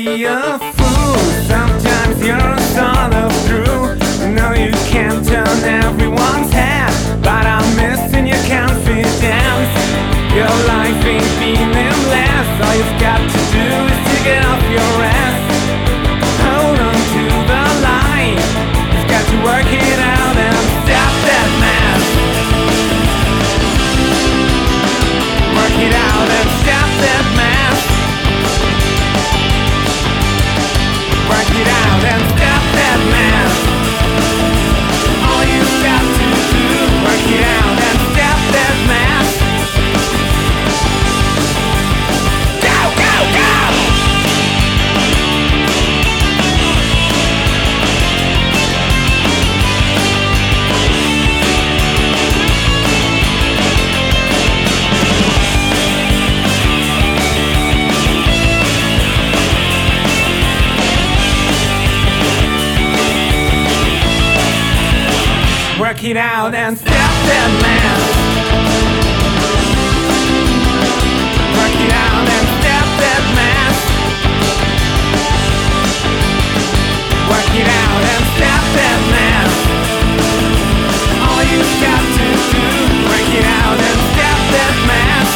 be a fool. Sometimes you're a son of true. No, you can't turn everyone's head, but I'm missing your confidence. Your life ain't meaningless. All you've got to do is to get off your ass. Hold on to the line. You've got to work it out and stop that mess. Work it out and stop that mess. Work it out and stop that mess. All you've got to do, work it out and stop that mess. Go, go, go! Work it out and stop that mess. Work it out and stop that mess. Work it out and stop that mess. All you've got to do, work it out and stop that mess.